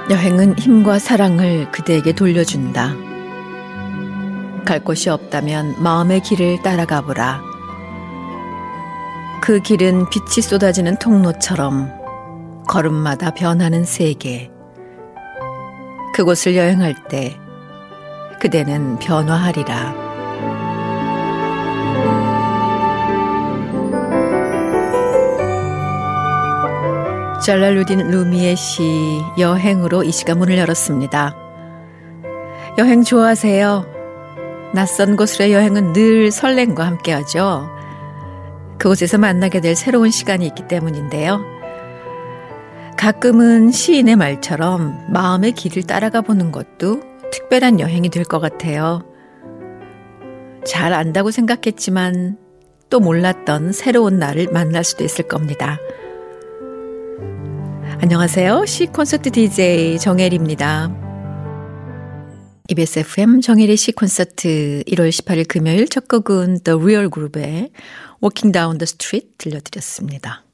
여행은 힘과 사랑을 그대에게 돌려준다. 갈 곳이 없다면 마음의 길을 따라가 보라. 그 길은 빛이 쏟아지는 통로처럼 걸음마다 변하는 세계. 그곳을 여행할 때 그대는 변화하리라. 잘랄루딘 루미의 시 여행으로 이 시간 문을 열었습니다. 여행 좋아하세요? 낯선 곳으로의 여행은 늘 설렘과 함께하죠. 그곳에서 만나게 될 새로운 시간이 있기 때문인데요. 가끔은 시인의 말처럼 마음의 길을 따라가 보는 것도 특별한 여행이 될 것 같아요. 잘 안다고 생각했지만 또 몰랐던 새로운 나를 만날 수도 있을 겁니다. 안녕하세요. 시콘서트 DJ 정혜리입니다. EBS FM 정혜리 시콘서트 1월 18일 금요일 첫 곡은 The Real Group의 Walking Down the Street 들려드렸습니다.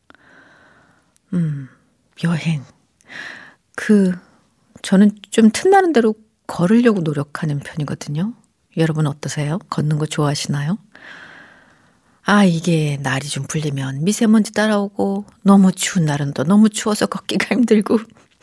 여행. 저는 좀 틈나는 대로 걸으려고 노력하는 편이거든요. 여러분 어떠세요? 걷는 거 좋아하시나요? 이게 날이 좀 풀리면 미세먼지 따라오고 너무 추운 날은 또 너무 추워서 걷기가 힘들고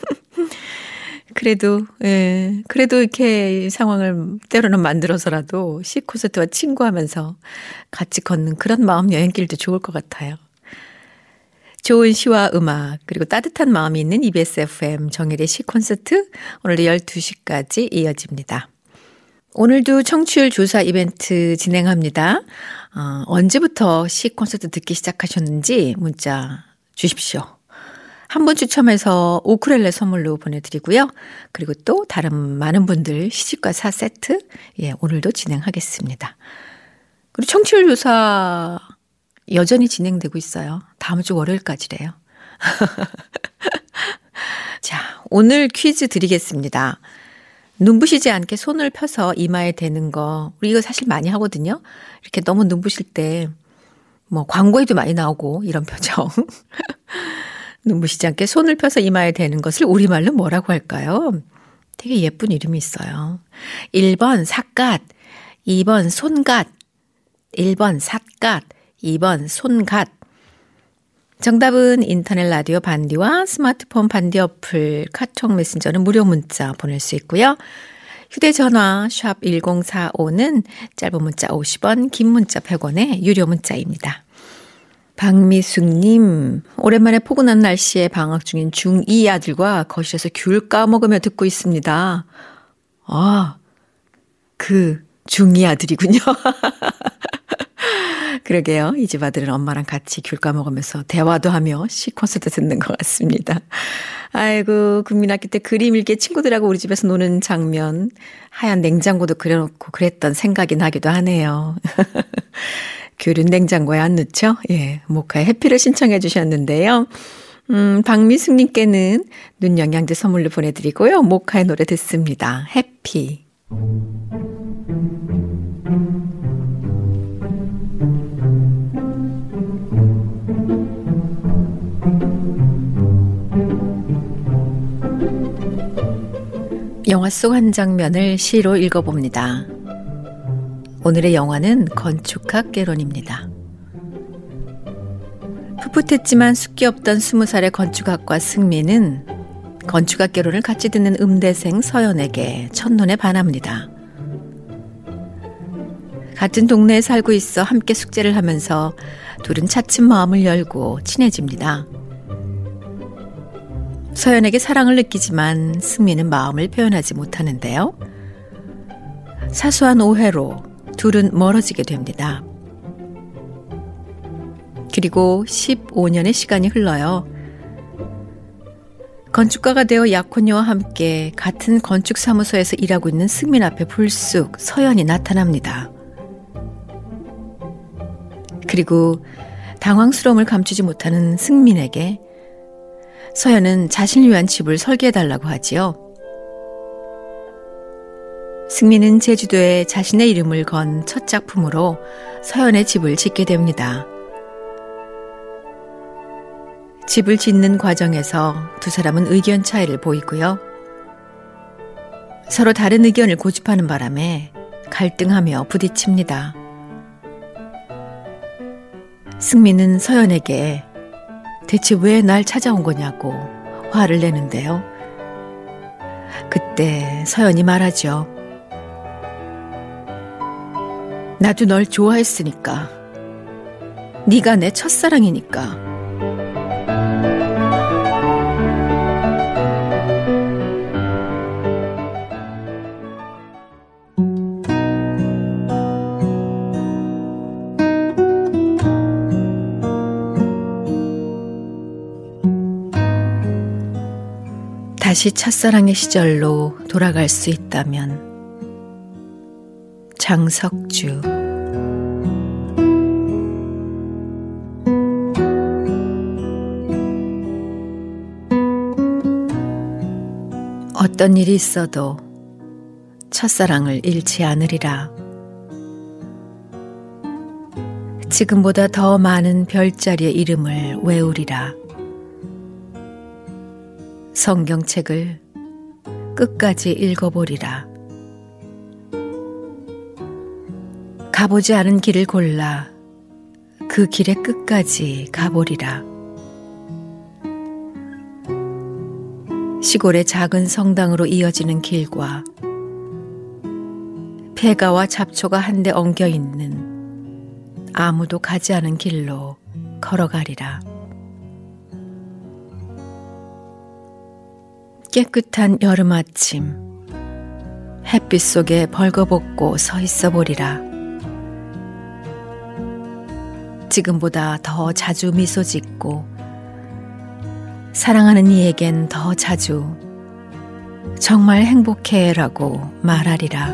그래도 이렇게 상황을 때로는 만들어서라도 시콘서트와 친구하면서 같이 걷는 그런 마음 여행길도 좋을 것 같아요. 좋은 시와 음악 그리고 따뜻한 마음이 있는 EBS FM 정혜리의 시콘서트 오늘도 12시까지 이어집니다. 오늘도 청취율 조사 이벤트 진행합니다. 언제부터 시콘서트 듣기 시작하셨는지 문자 주십시오. 한 분 추첨해서 우쿨렐레 선물로 보내드리고요. 그리고 또 다른 많은 분들 시집과 사 세트 오늘도 진행하겠습니다. 그리고 청취율 조사 여전히 진행되고 있어요. 다음 주 월요일까지래요. 자, 오늘 퀴즈 드리겠습니다. 눈부시지 않게 손을 펴서 이마에 대는 거 우리 이거 사실 많이 하거든요. 이렇게 너무 눈부실 때 광고에도 많이 나오고 이런 표정. 눈부시지 않게 손을 펴서 이마에 대는 것을 우리말로 뭐라고 할까요? 되게 예쁜 이름이 있어요. 1번 삿갓, 2번 손갓, 1번 삿갓, 2번 손갓. 정답은 인터넷 라디오 반디와 스마트폰 반디 어플, 카톡 메신저는 무료 문자 보낼 수 있고요. 휴대전화 샵 1045는 짧은 문자 50원, 긴 문자 100원의 유료 문자입니다. 박미숙님, 오랜만에 포근한 날씨에 방학 중인 중2 아들과 거실에서 귤 까먹으며 듣고 있습니다. 중2 아들이군요. 그러게요. 이 집 아들은 엄마랑 같이 귤 까먹으면서 대화도 하며 시콘서트 듣는 것 같습니다. 아이고, 국민학교 때 그림 읽기 친구들하고 우리 집에서 노는 장면, 하얀 냉장고도 그려놓고 그랬던 생각이 나기도 하네요. 귤은 냉장고에 안 넣죠? 모카의 해피를 신청해 주셨는데요. 박미숙님께는 눈 영양제 선물로 보내드리고요. 모카의 노래 듣습니다. 해피. 영화 속 한 장면을 시로 읽어봅니다. 오늘의 영화는 건축학개론입니다. 풋풋했지만 숫기 없던 20살의 건축학과 승민은 건축학개론을 같이 듣는 음대생 서연에게 첫눈에 반합니다. 같은 동네에 살고 있어 함께 숙제를 하면서 둘은 차츰 마음을 열고 친해집니다. 서연에게 사랑을 느끼지만 승민은 마음을 표현하지 못하는데요. 사소한 오해로 둘은 멀어지게 됩니다. 그리고 15년의 시간이 흘러요. 건축가가 되어 약혼녀와 함께 같은 건축사무소에서 일하고 있는 승민 앞에 불쑥 서연이 나타납니다. 그리고 당황스러움을 감추지 못하는 승민에게 서연은 자신을 위한 집을 설계해달라고 하지요. 승민은 제주도에 자신의 이름을 건 첫 작품으로 서연의 집을 짓게 됩니다. 집을 짓는 과정에서 두 사람은 의견 차이를 보이고요. 서로 다른 의견을 고집하는 바람에 갈등하며 부딪힙니다. 승민은 서연에게 대체 왜 날 찾아온 거냐고 화를 내는데요. 그때 서연이 말하죠. 나도 널 좋아했으니까. 네가 내 첫사랑이니까. 다시 첫사랑의 시절로 돌아갈 수 있다면 장석주. 어떤 일이 있어도 첫사랑을 잃지 않으리라. 지금보다 더 많은 별자리의 이름을 외우리라. 성경책을 끝까지 읽어보리라. 가보지 않은 길을 골라 그 길의 끝까지 가보리라. 시골의 작은 성당으로 이어지는 길과 폐가와 잡초가 한데 엉겨있는 아무도 가지 않은 길로 걸어가리라. 깨끗한 여름 아침, 햇빛 속에 벌거벗고 서 있어 보리라. 지금보다 더 자주 미소 짓고 사랑하는 이에겐 더 자주 정말 행복해라고 말하리라.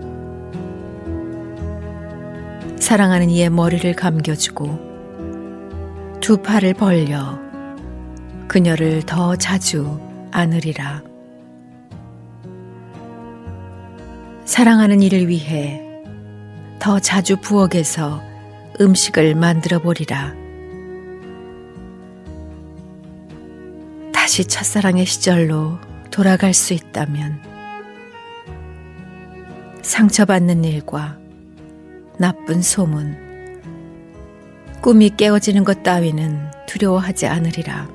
사랑하는 이의 머리를 감겨주고 두 팔을 벌려 그녀를 더 자주 안으리라. 사랑하는 이를 위해 더 자주 부엌에서 음식을 만들어 보리라. 다시 첫사랑의 시절로 돌아갈 수 있다면 상처받는 일과 나쁜 소문, 꿈이 깨어지는 것 따위는 두려워하지 않으리라.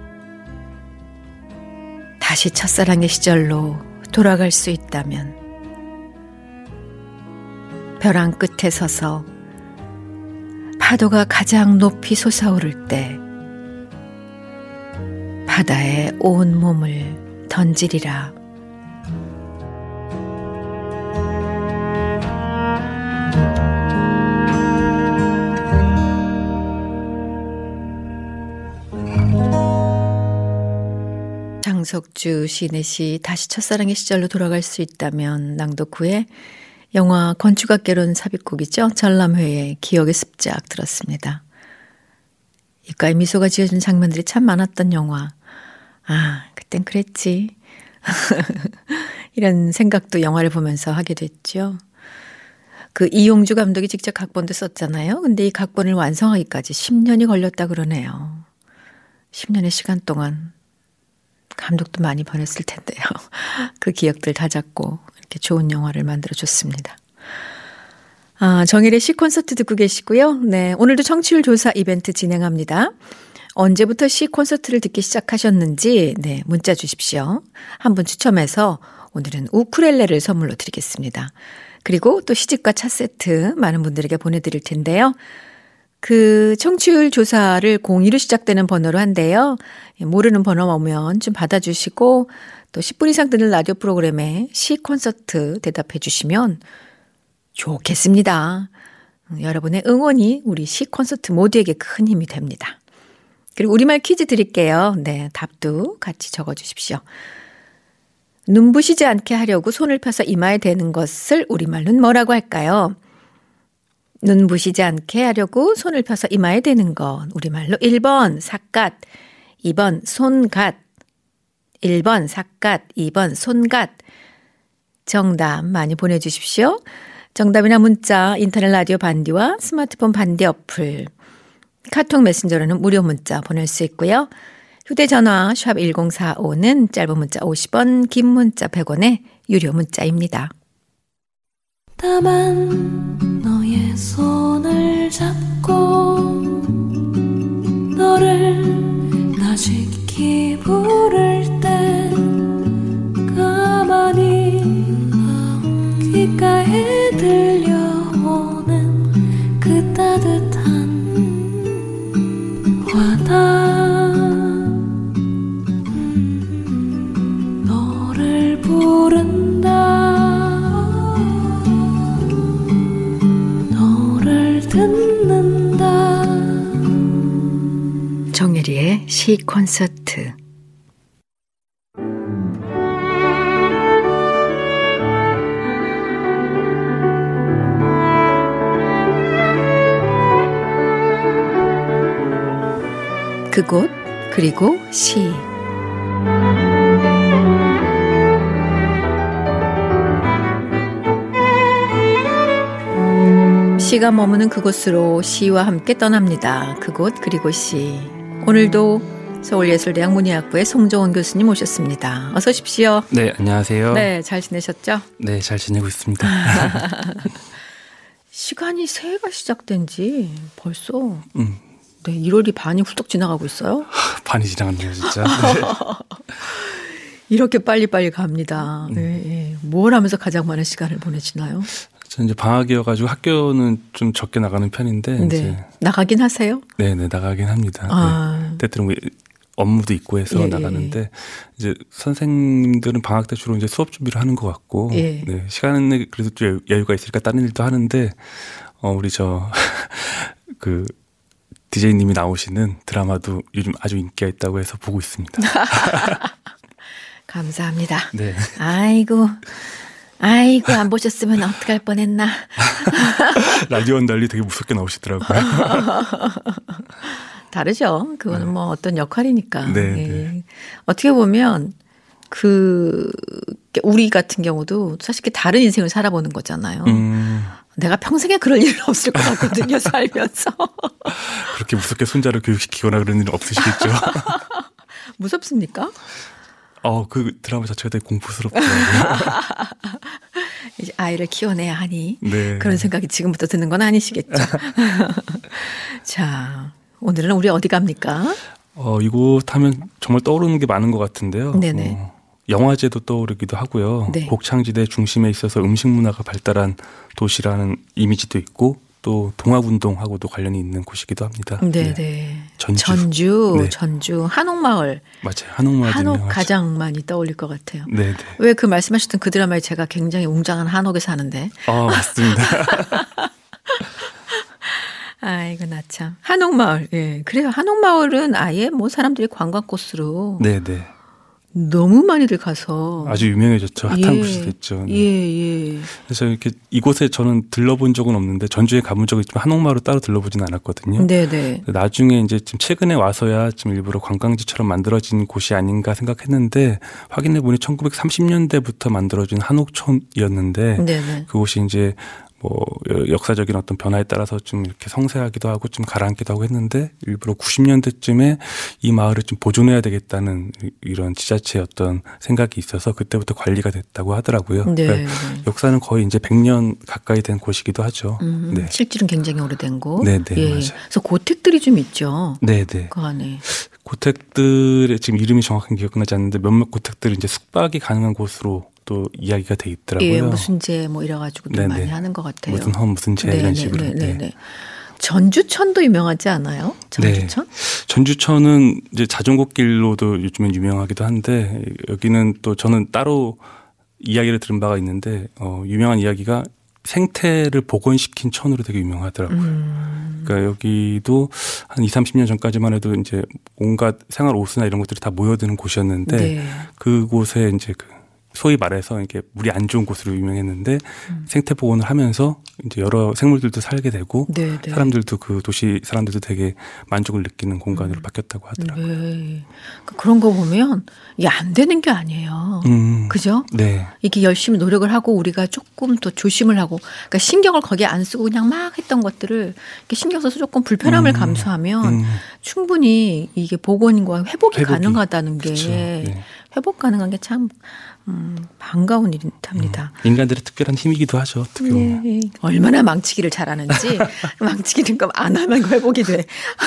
다시 첫사랑의 시절로 돌아갈 수 있다면 벼랑 끝에 서서 파도가 가장 높이 솟아오를 때 바다에 온 몸을 던지리라. 장석주 시인의 시 다시 첫사랑의 시절로 돌아갈 수 있다면 낭독 후에 영화 건축학개론 삽입곡이죠. 전람회의 기억의 습작 들었습니다. 입가에 미소가 지어진 장면들이 참 많았던 영화. 아, 그땐 그랬지. 이런 생각도 영화를 보면서 하게 됐죠. 그 이용주 감독이 직접 각본도 썼잖아요. 근데 이 각본을 완성하기까지 10년이 걸렸다 그러네요. 10년의 시간 동안 감독도 많이 보냈을 텐데요. 그 기억들 다잡고 이렇게 좋은 영화를 만들어줬습니다. 정일의 시 콘서트 듣고 계시고요. 네, 오늘도 청취율 조사 이벤트 진행합니다. 언제부터 시 콘서트를 듣기 시작하셨는지 네, 문자 주십시오. 한 분 추첨해서 오늘은 우쿨렐레를 선물로 드리겠습니다. 그리고 또 시집과 차 세트 많은 분들에게 보내드릴 텐데요. 그 청취율 조사를 02로 시작되는 번호로 한대요. 모르는 번호 오면 좀 받아주시고 또 10분 이상 듣는 라디오 프로그램에 시 콘서트 대답해 주시면 좋겠습니다. 여러분의 응원이 우리 시 콘서트 모두에게 큰 힘이 됩니다. 그리고 우리말 퀴즈 드릴게요. 네, 답도 같이 적어주십시오. 눈부시지 않게 하려고 손을 펴서 이마에 대는 것을 우리말로는 뭐라고 할까요? 눈부시지 않게 하려고 손을 펴서 이마에 대는 것. 우리말로 1번 삿갓, 2번 손갓, 1번 삿갓, 2번 손갓. 정답 많이 보내주십시오. 정답이나 문자, 인터넷 라디오 반디와 스마트폰 반디 어플, 카톡 메신저로는 무료 문자 보낼 수 있고요. 휴대전화 샵 1045는 짧은 문자 50원, 긴 문자 100원의 유료 문자입니다. 다만 너의 손을 잡고 너를 나직히 부를 때 가만히 귓가에 들려오는 그 따뜻한 화다 너를 부른다 너를 듣는다 정혜리의 시 콘서트. 그곳 그리고 시. 시가 머무는 그곳으로 시와 함께 떠납니다. 그곳 그리고 시. 오늘도 서울예술대학 문예학부의 송정원 교수님 모셨습니다. 어서 오십시오. 네, 안녕하세요. 네, 잘 지내셨죠? 네, 잘 지내고 있습니다. 시간이 새해가 시작된 지 벌써 네, 1월이 반이 훌쩍 지나가고 있어요. 반이 지나갔네요, 진짜. 네. 이렇게 빨리빨리 갑니다. 네, 뭘 하면서 가장 많은 시간을 보내시나요? 저는 이제 방학이어가지고 학교는 좀 적게 나가는 편인데. 네. 이제 나가긴 하세요? 네, 나가긴 합니다. 아. 네. 때때로 뭐 업무도 있고 해서 나가는데, 이제 선생님들은 방학 때 주로 이제 수업 준비를 하는 것 같고, 네. 시간에 그래도 좀 여유가 있으니까 다른 일도 하는데, 우리 DJ님이 나오시는 드라마도 요즘 아주 인기가 있다고 해서 보고 있습니다. 감사합니다. 네. 아이고, 안 보셨으면 어떡할 뻔했나. 라디오는 달리 되게 무섭게 나오시더라고요. 다르죠. 그거는 뭐 어떤 역할이니까. 네, 네. 네. 어떻게 보면 우리 같은 경우도 사실 다른 인생을 살아보는 거잖아요. 내가 평생에 그럴 일은 없을 것 같거든요, 살면서. 그렇게 무섭게 손자를 교육시키거나 그런 일은 없으시겠죠? 무섭습니까? 그 드라마 자체가 되게 공포스럽더라고요. 이제 아이를 키워내야 하니 네. 그런 생각이 지금부터 드는 건 아니시겠죠. 자, 오늘은 우리 어디 갑니까? 이곳 하면 정말 떠오르는 게 많은 것 같은데요. 네네. 영화제도 떠오르기도 하고요. 네. 곡창지대 중심에 있어서 음식 문화가 발달한 도시라는 이미지도 있고 또 동학운동하고도 관련이 있는 곳이기도 합니다. 네네. 네. 전주, 네. 전주 한옥마을. 맞아요. 한옥마을 한옥 가장 많이 떠올릴 것 같아요. 네네. 왜 그 말씀하셨던 그 드라마에 제가 굉장히 웅장한 한옥에 사는데. 맞습니다. 아이고 나 참. 한옥마을. 예. 그래요. 한옥마을은 아예 뭐 사람들이 관광 코스로 네네. 너무 많이들 가서 아주 유명해졌죠. 핫한 곳이 됐죠. 네. 예. 그래서 이렇게 이곳에 저는 들러본 적은 없는데 전주에 가본 적은 있지만 한옥마을을 따로 들러보지는 않았거든요. 네네. 나중에 이제 지금 최근에 와서야 좀 일부러 관광지처럼 만들어진 곳이 아닌가 생각했는데 확인해 보니 1930년대부터 만들어진 한옥촌이었는데 네네. 그곳이 이제 뭐 역사적인 어떤 변화에 따라서 좀 이렇게 성세하기도 하고 좀 가라앉기도 하고 했는데 일부러 90년대쯤에 이 마을을 좀 보존해야 되겠다는 이런 지자체의 어떤 생각이 있어서 그때부터 관리가 됐다고 하더라고요. 네. 그러니까 역사는 거의 이제 100년 가까이 된 곳이기도 하죠. 네. 실질은 굉장히 오래된 곳. 네네. 예. 맞아요. 그래서 고택들이 좀 있죠. 네네. 그 안에. 고택들의 지금 이름이 정확한 기억나지 않는데 몇몇 고택들이 이제 숙박이 가능한 곳으로 또 이야기가 돼 있더라고요. 예, 무슨 제 뭐 이래가지고도 많이 하는 것 같아요. 무슨 험 무슨 제 이런 식으로. 네. 전주천도 유명하지 않아요? 전주천? 네. 전주천은 이제 자전거길로도 요즘엔 유명하기도 한데 여기는 또 저는 따로 이야기를 들은 바가 있는데 유명한 이야기가 생태를 복원시킨 천으로 되게 유명하더라고요. 그러니까 여기도 한 20, 30년 전까지만 해도 이제 온갖 생활 옷이나 이런 것들이 다 모여드는 곳이었는데 그곳에 이제 소위 말해서 이렇게 물이 안 좋은 곳으로 유명했는데 생태 복원을 하면서 이제 여러 생물들도 살게 되고 네네. 사람들도 그 도시 사람들도 되게 만족을 느끼는 공간으로 바뀌었다고 하더라고요. 네. 그런 거 보면 이게 안 되는 게 아니에요. 그죠? 네. 이게 열심히 노력을 하고 우리가 조금 더 조심을 하고 그러니까 신경을 거기에 안 쓰고 그냥 막 했던 것들을 이렇게 신경 써서 조금 불편함을 감수하면 충분히 이게 복원과 회복이 가능하다는 게 그쵸. 네. 회복 가능한 게 참 반가운 일입니다. 인간들의 특별한 힘이기도 하죠. 어떻게 보면. 네. 얼마나 망치기를 잘하는지 망치기는 거 안 하면 회복이 돼.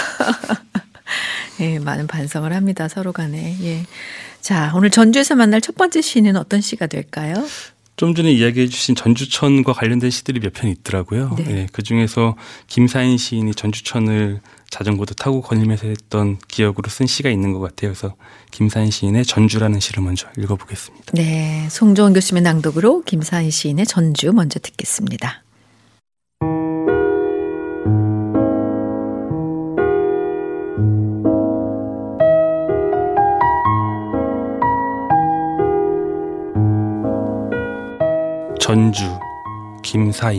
예, 많은 반성을 합니다. 서로 간에. 예. 자, 오늘 전주에서 만날 첫 번째 시는 어떤 시가 될까요? 좀 전에 이야기해 주신 전주천과 관련된 시들이 몇 편 있더라고요. 네. 예, 그중에서 김사인 시인이 전주천을 자전거도 타고 거닐면서 했던 기억으로 쓴 시가 있는 것 같아요. 그래서 김사인 시인의 전주라는 시를 먼저 읽어보겠습니다. 네, 송정원 교수님의 낭독으로 김사인 시인의 전주 먼저 듣겠습니다. 전주, 김사인.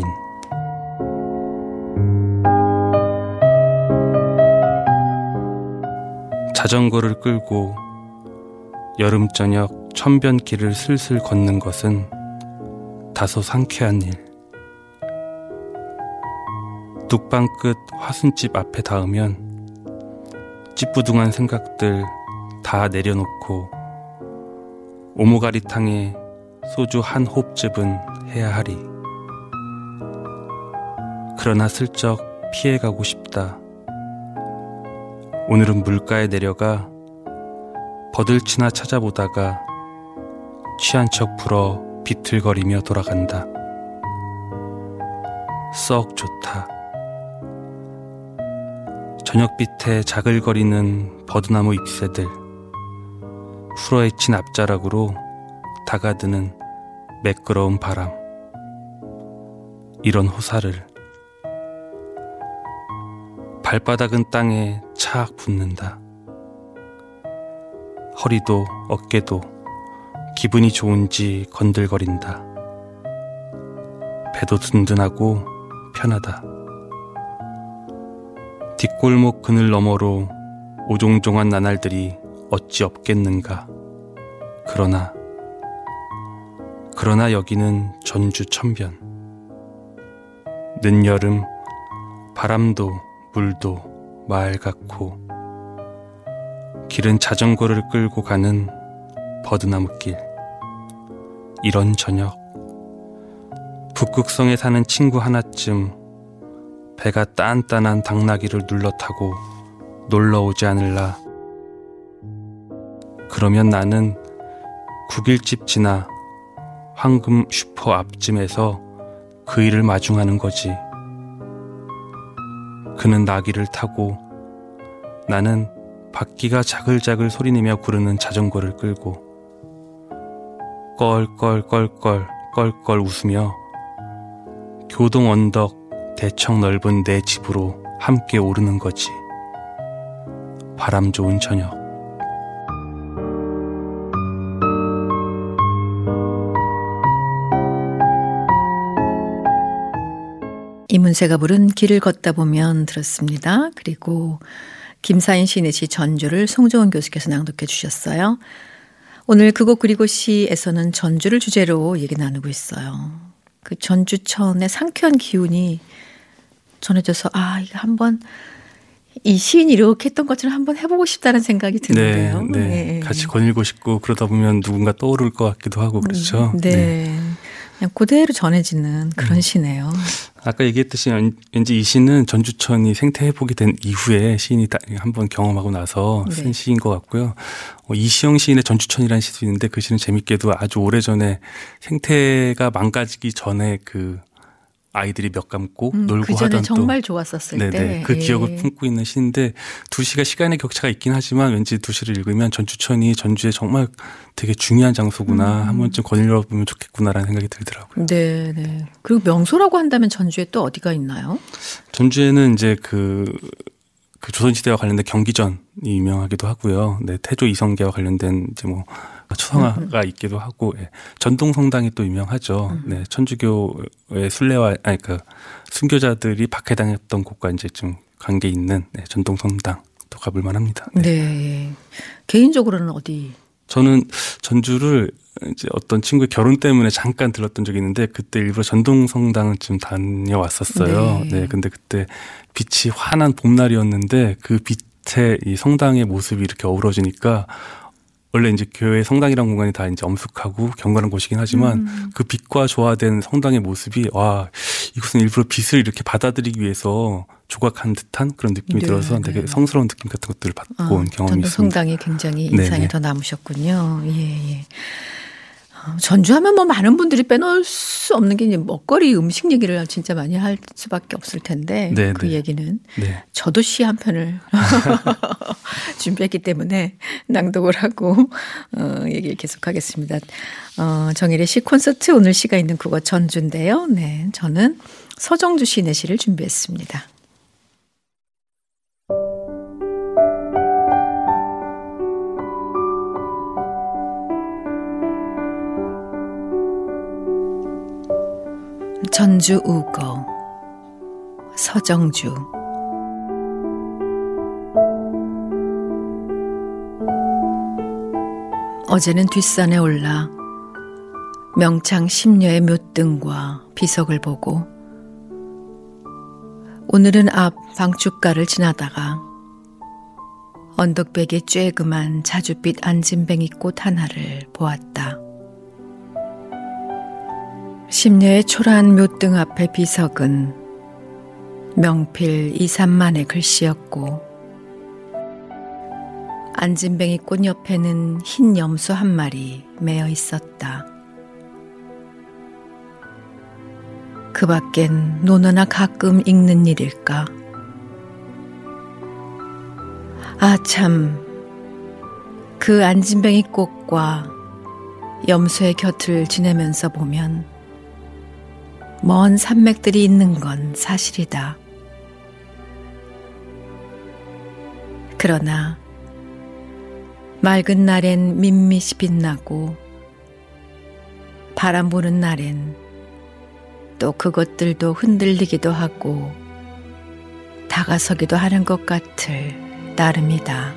자전거를 끌고 여름 저녁 천변길을 슬슬 걷는 것은 다소 상쾌한 일. 뚝방 끝 화순집 앞에 닿으면 찌뿌둥한 생각들 다 내려놓고 오모가리탕에 소주 한 홉즙은 해야 하리. 그러나 슬쩍 피해가고 싶다. 오늘은 물가에 내려가 버들치나 찾아보다가 취한 척 불어 비틀거리며 돌아간다. 썩 좋다. 저녁빛에 자글거리는 버드나무 잎새들, 풀어헤친 앞자락으로 다가드는 매끄러운 바람. 이런 호사를 발바닥은 땅에 착 붙는다. 허리도 어깨도 기분이 좋은지 건들거린다. 배도 든든하고 편하다. 뒷골목 그늘 너머로 오종종한 나날들이 어찌 없겠는가. 그러나 여기는 전주 천변. 늦여름 바람도 물도 말 같고 길은 자전거를 끌고 가는 버드나무길. 이런 저녁 북극성에 사는 친구 하나쯤 배가 딴딴한 당나귀를 눌러 타고 놀러오지 않을라. 그러면 나는 국일집 지나 황금 슈퍼 앞쯤에서 그 일을 마중하는 거지. 그는 나귀를 타고 나는 바퀴가 자글자글 소리내며 구르는 자전거를 끌고 껄껄 웃으며 교동 언덕 대청 넓은 내 집으로 함께 오르는 거지. 바람 좋은 저녁. 이문세가 부른 길을 걷다 보면 들었습니다. 그리고 김사인 시인의 시 전주를 송정원 교수께서 낭독해 주셨어요. 오늘 그곳 그리고 시에서는 전주를 주제로 얘기 나누고 있어요. 그 전주천의 상쾌한 기운이 전해져서 이거 한번 이 시인이 이렇게 했던 것처럼 한번 해보고 싶다는 생각이 드는데요. 네. 같이 거닐고 싶고 그러다 보면 누군가 떠오를 것 같기도 하고 그렇죠. 네. 그냥 그대로 전해지는 그런 시네요. 아까 얘기했듯이 왠지 이 시는 전주천이 생태 회복이 된 이후에 시인이 한번 경험하고 나서 쓴 시인 것 같고요. 이시영 시인의 전주천이라는 시도 있는데 그 시는 재밌게도 아주 오래전에 생태가 망가지기 전에 그 아이들이 몇 감고 놀고 그 전에 하던 정말 좋았었을 때. 그 기억을 품고 있는 시인데 두 시가 시간의 격차가 있긴 하지만 왠지 두 시를 읽으면 전주천이 전주에 정말 되게 중요한 장소구나. 한 번쯤 거닐어 보면 좋겠구나라는 생각이 들더라고요. 네. 그리고 명소라고 한다면 전주에 또 어디가 있나요? 전주에는 이제 그 조선시대와 관련된 경기전이 유명하기도 하고요. 네, 태조 이성계와 관련된 이제 뭐 초상화가 있기도 하고 예. 전동성당이 또 유명하죠. 네, 천주교의 순례와 그 순교자들이 박해당했던 곳과 이제 좀 관계 있는 네, 전동성당 또 가볼 만합니다. 네. 네. 개인적으로는 어디? 저는 전주를 이제 어떤 친구의 결혼 때문에 잠깐 들렀던 적이 있는데 그때 일부러 전동성당을 좀 다녀왔었어요. 네. 네, 근데 그때 빛이 환한 봄날이었는데 그 빛에 이 성당의 모습이 이렇게 어우러지니까 원래 이제 교회 성당이란 공간이 다 이제 엄숙하고 경건한 곳이긴 하지만 그 빛과 조화된 성당의 모습이 와 이곳은 일부러 빛을 이렇게 받아들이기 위해서 조각한 듯한 그런 느낌이 네, 들어서 되게 네. 성스러운 느낌 같은 것들을 받고 온 경험이 있습니다. 성당이 굉장히 인상이 네네. 더 남으셨군요. 예, 예. 전주하면 뭐 많은 분들이 빼놓을 수 없는 게 이제 먹거리 음식 얘기를 진짜 많이 할 수밖에 없을 텐데 네네. 그 얘기는 네. 저도 시 한 편을 준비했기 때문에 낭독을 하고 얘기를 계속하겠습니다. 정일의 시 콘서트 오늘 시가 있는 국어 전주인데요. 네, 저는 서정주 시인의 시를 준비했습니다. 전주 우거 서정주. 어제는 뒷산에 올라 명창 10녀의 묘등과 비석을 보고 오늘은 앞 방춧가를 지나다가 언덕백에 쬐그만 자줏빛 안진뱅이꽃 하나를 보았다. 10녀의 초라한 묘등 앞의 비석은 명필 2, 3만의 글씨였고 안진뱅이 꽃 옆에는 흰 염소 한 마리 매어 있었다. 그 밖엔 논어나 가끔 읽는 일일까? 아 참, 그 안진뱅이 꽃과 염소의 곁을 지내면서 보면 먼 산맥들이 있는 건 사실이다. 그러나 맑은 날엔 민밋이 빛나고 바람 부는 날엔 또 그것들도 흔들리기도 하고 다가서기도 하는 것 같을 나름이다.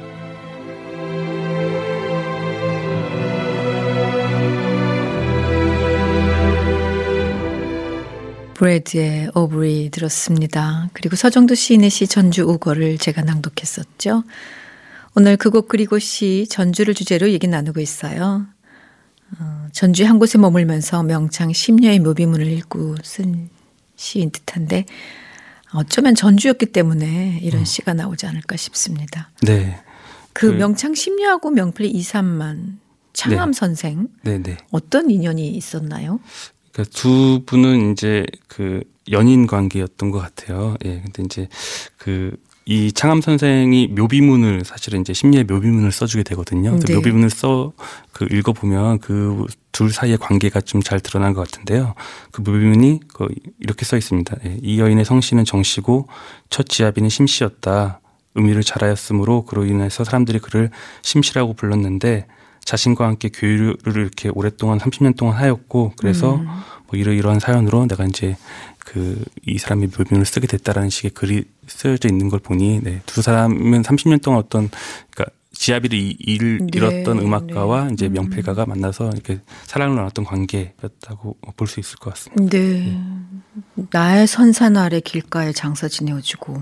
브래드의 오브리 들었습니다. 그리고 서정도 시인의 시 전주 우거를 제가 낭독했었죠. 오늘 그 곡 그리고 시 전주를 주제로 얘기 나누고 있어요. 전주의 한 곳에 머물면서 명창 10녀의 묘비문을 읽고 쓴 시인 듯한데 어쩌면 전주였기 때문에 이런 시가 나오지 않을까 싶습니다. 네. 그 명창 10녀하고 명필 2, 3만 창암 네. 선생 네네. 어떤 인연이 있었나요? 그러니까 두 분은 이제 그 연인 관계였던 것 같아요. 예. 근데 이제 이 창암 선생이 묘비문을 사실은 이제 심리의 묘비문을 써주게 되거든요. 그래서 네. 묘비문을 읽어보면 그 둘 사이의 관계가 좀 잘 드러난 것 같은데요. 그 묘비문이 이렇게 써 있습니다. 예. 이 여인의 성씨는 정씨고 첫 지아비는 심씨였다. 의미를 잘하였으므로 그로 인해서 사람들이 그를 심씨라고 불렀는데 자신과 함께 교류를 이렇게 오랫동안 30년 동안 하였고 그래서 뭐 이러이러한 사연으로 내가 이제 이 사람의 묘비문을 쓰게 됐다라는 식의 글이 쓰여져 있는 걸 보니 네, 두 사람은 30년 동안 그러니까 지아비를 잃었던 음악가와 이제 명필가가 만나서 이렇게 사랑을 나눴던 관계였다고 볼 수 있을 것 같습니다. 네. 나의 선산 아래 길가에 장사 지내어주고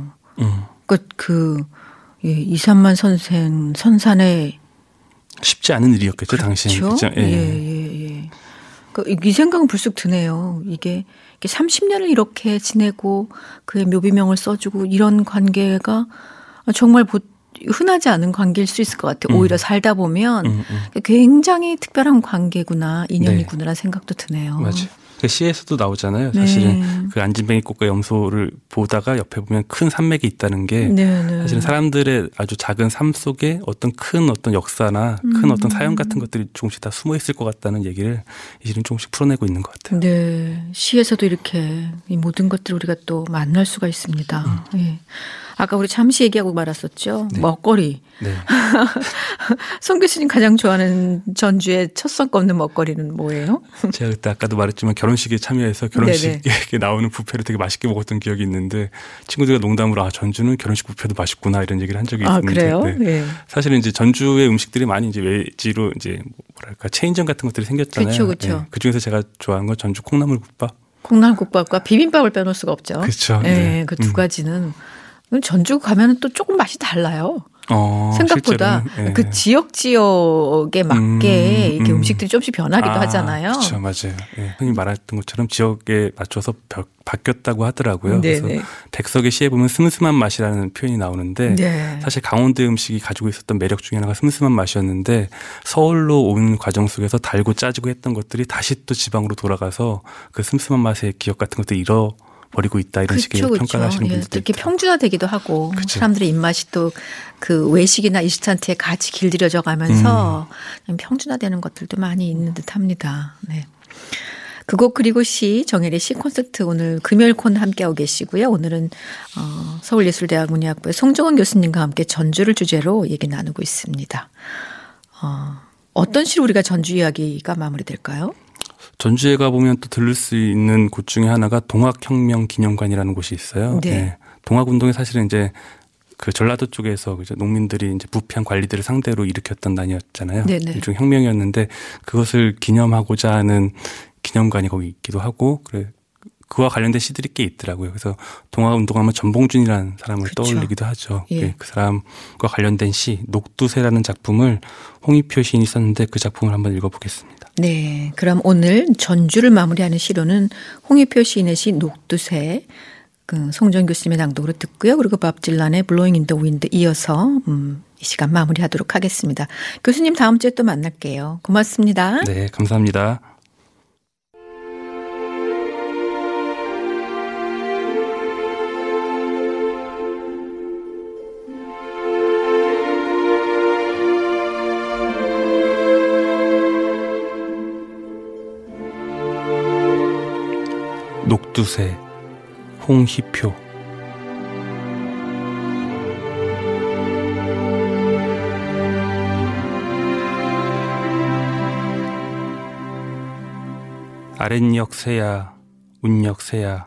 이산만 선생 선산에 쉽지 않은 일이었겠죠, 당시에. 그렇죠? 예. 예. 이 생각은 불쑥 드네요. 이게 30년을 이렇게 지내고 그의 묘비명을 써주고 이런 관계가 정말 흔하지 않은 관계일 수 있을 것 같아요. 오히려 살다 보면 굉장히 특별한 관계구나, 인연이구나라는 생각도 드네요. 맞아요. 그 시에서도 나오잖아요. 사실은 네. 그 안진뱅이 꽃과 염소를 보다가 옆에 보면 큰 산맥이 있다는 게 사실은 사람들의 아주 작은 삶 속에 어떤 역사나 큰 어떤 사연 같은 것들이 조금씩 다 숨어 있을 것 같다는 얘기를 이 시는 조금씩 풀어내고 있는 것 같아요. 네, 시에서도 이렇게 이 모든 것들을 우리가 또 만날 수가 있습니다. 예. 아까 우리 잠시 얘기하고 말았었죠. 네. 먹거리. 네. 송 교수님 가장 좋아하는 전주의 첫선 꼽는 먹거리는 뭐예요? 제가 그때 아까도 말했지만 결혼식에 참여해서 결혼식에 나오는 뷔페를 되게 맛있게 먹었던 기억이 있는데 친구들과 농담으로 전주는 결혼식 뷔페도 맛있구나 이런 얘기를 한 적이 있는데 그래요? 네. 사실은 이제 전주의 음식들이 많이 이제 외지로 이제 뭐랄까 체인점 같은 것들이 생겼잖아요. 그렇죠. 네. 그 중에서 제가 좋아하는 건 전주 콩나물국밥. 콩나물국밥과 비빔밥을 빼놓을 수가 없죠. 그렇죠. 네. 그 두 가지는 전주 가면은 또 조금 맛이 달라요. 생각보다 네. 그 지역에 맞게 이렇게 음식들이 조금씩 변하기도 하잖아요. 그렇죠, 맞아요. 네. 흔히 말했던 것처럼 지역에 맞춰서 바뀌었다고 하더라고요. 네네. 그래서 백석의 시에 보면 슴슴한 맛이라는 표현이 나오는데 네. 사실 강원도 음식이 가지고 있었던 매력 중에 하나가 슴슴한 맛이었는데 서울로 오는 과정 속에서 달고 짜지고 했던 것들이 다시 또 지방으로 돌아가서 그 슴슴한 맛의 기억 같은 것들을 잃어버리고 있다 이런 식의 평가를 하시는 분들도 이렇게 평준화되기도 하고 그쵸. 사람들의 입맛이 또 그 외식이나 인스턴트에 같이 길들여져 가면서 평준화되는 것들도 많이 있는 듯합니다. 네. 그 곡 그리고 시 정혜리 시 콘서트 오늘 금요일 콘 함께하고 계시고요. 오늘은 서울예술대학 문예학부의 송정은 교수님과 함께 전주를 주제로 얘기 나누고 있습니다. 어떤 시로 우리가 전주 이야기가 마무리될까요? 전주에 가보면 또 들를 수 있는 곳 중에 하나가 동학혁명기념관이라는 곳이 있어요. 네. 네. 동학운동이 사실은 이제 그 전라도 쪽에서 농민들이 이제 부패한 관리들을 상대로 일으켰던 난이었잖아요. 네네. 일종의 혁명이었는데 그것을 기념하고자 하는 기념관이 거기 있기도 하고 그와 관련된 시들이 꽤 있더라고요. 그래서 동학운동하면 전봉준이라는 사람을 그렇죠. 떠올리기도 하죠. 예. 그 사람과 관련된 시 녹두새라는 작품을 홍익표 시인이 썼는데 그 작품을 한번 읽어보겠습니다. 네, 그럼 오늘 전주를 마무리하는 시로는 홍익표 시인의 시 녹두새 그 송정 교수님의 낭독으로 듣고요. 그리고 밥 딜란의 Blowing in the Wind 이어서 이 시간 마무리하도록 하겠습니다. 교수님 다음 주에 또 만날게요. 고맙습니다. 네, 감사합니다. 녹두새 홍희표 아랫역 새야 운역 새야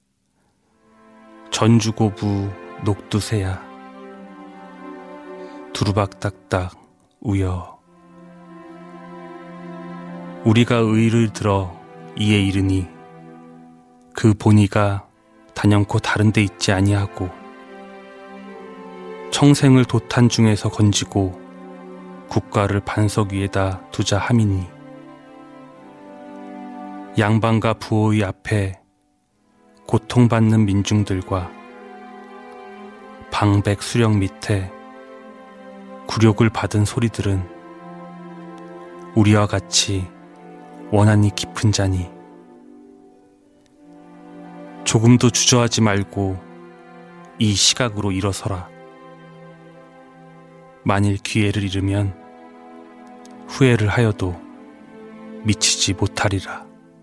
전주고부 녹두새야 두루박 딱딱 우여 우리가 의를 들어 이에 이르니 그 본의가 단연코 다른 데 있지 아니하고 청생을 도탄 중에서 건지고 국가를 반석 위에다 두자 함이니 양반과 부호의 앞에 고통받는 민중들과 방백 수령 밑에 굴욕을 받은 소리들은 우리와 같이 원한이 깊은 자니 조금도 주저하지 말고 이 시각으로 일어서라. 만일 기회를 잃으면 후회를 하여도 미치지 못하리라.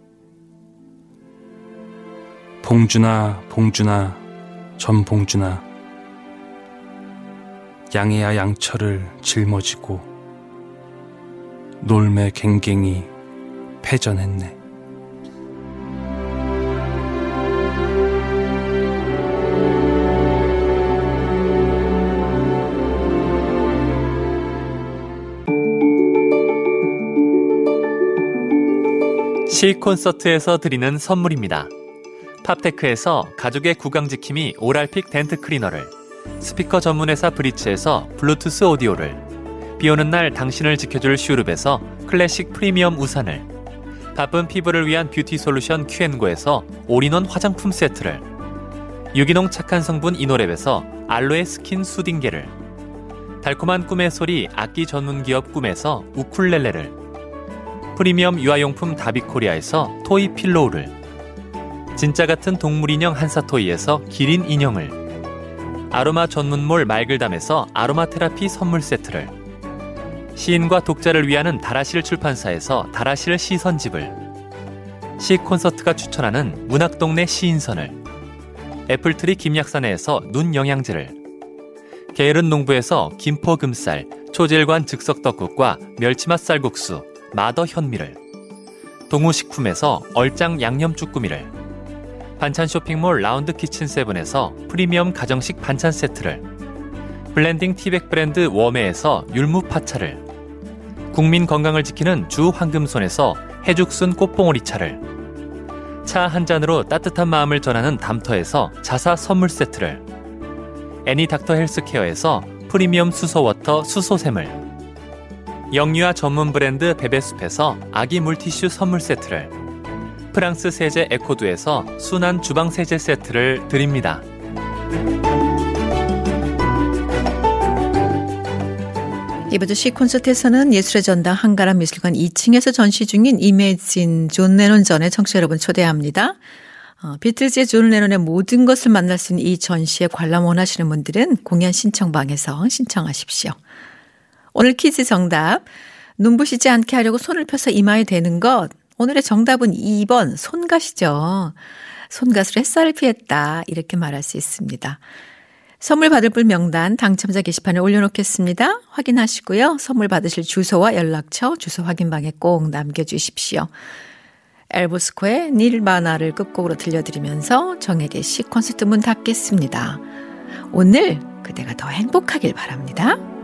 봉준아 봉준아 전봉준아 양해야 양철을 짊어지고 놀매 갱갱이 패전했네. 시 콘서트에서 드리는 선물입니다. 팝테크에서 가족의 구강지킴이 오랄픽 덴트 클리너를, 스피커 전문회사 브리츠에서 블루투스 오디오를, 비오는 날 당신을 지켜줄 슈룹에서 클래식 프리미엄 우산을, 바쁜 피부를 위한 뷰티 솔루션 큐앤고에서 올인원 화장품 세트를, 유기농 착한 성분 이노랩에서 알로에 스킨 수딩게를, 달콤한 꿈의 소리 악기 전문기업 꿈에서 우쿨렐레를, 프리미엄 유아용품 다비코리아에서 토이 필로우를, 진짜 같은 동물 인형 한사토이에서 기린 인형을, 아로마 전문몰 말글담에서 아로마 테라피 선물 세트를, 시인과 독자를 위하는 다라실 출판사에서 다라실 시선집을, 시 콘서트가 추천하는 문학동네 시인선을, 애플트리 김약산에서 눈 영양제를, 게으른 농부에서 김포 금쌀, 초질관 즉석 떡국과 멸치맛 쌀국수, 마더 현미를, 동우식품에서 얼짱 양념 쭈꾸미를, 반찬 쇼핑몰 라운드 키친 세븐에서 프리미엄 가정식 반찬 세트를, 블렌딩 티백 브랜드 웜에에서 율무 파차를, 국민 건강을 지키는 주 황금손에서 해죽순 꽃봉오리차를, 차 한 잔으로 따뜻한 마음을 전하는 담터에서 자사 선물 세트를, 애니 닥터 헬스케어에서 프리미엄 수소워터 수소샘을, 영유아 전문 브랜드 베베숲에서 아기 물티슈 선물 세트를, 프랑스 세제 에코두에서 순한 주방 세제 세트를 드립니다. 이번 주 시콘서트에서는 예술의 전당 한가람 미술관 2층에서 전시 중인 이매진 존 레논 전에 청취자 여러분 초대합니다. 비틀즈의 존 레논의 모든 것을 만날 수 있는 이 전시에 관람 원하시는 분들은 공연 신청방에서 신청하십시오. 오늘 퀴즈 정답, 눈부시지 않게 하려고 손을 펴서 이마에 대는 것. 오늘의 정답은 2번 손갓이죠. 손갓으로 햇살을 피했다, 이렇게 말할 수 있습니다. 선물 받을 분 명단 당첨자 게시판에 올려놓겠습니다. 확인하시고요. 선물 받으실 주소와 연락처, 주소 확인방에 꼭 남겨주십시오. 엘보스코의 닐바나를 끝곡으로 들려드리면서 정혜리의 시콘서트 문 닫겠습니다. 오늘 그대가 더 행복하길 바랍니다.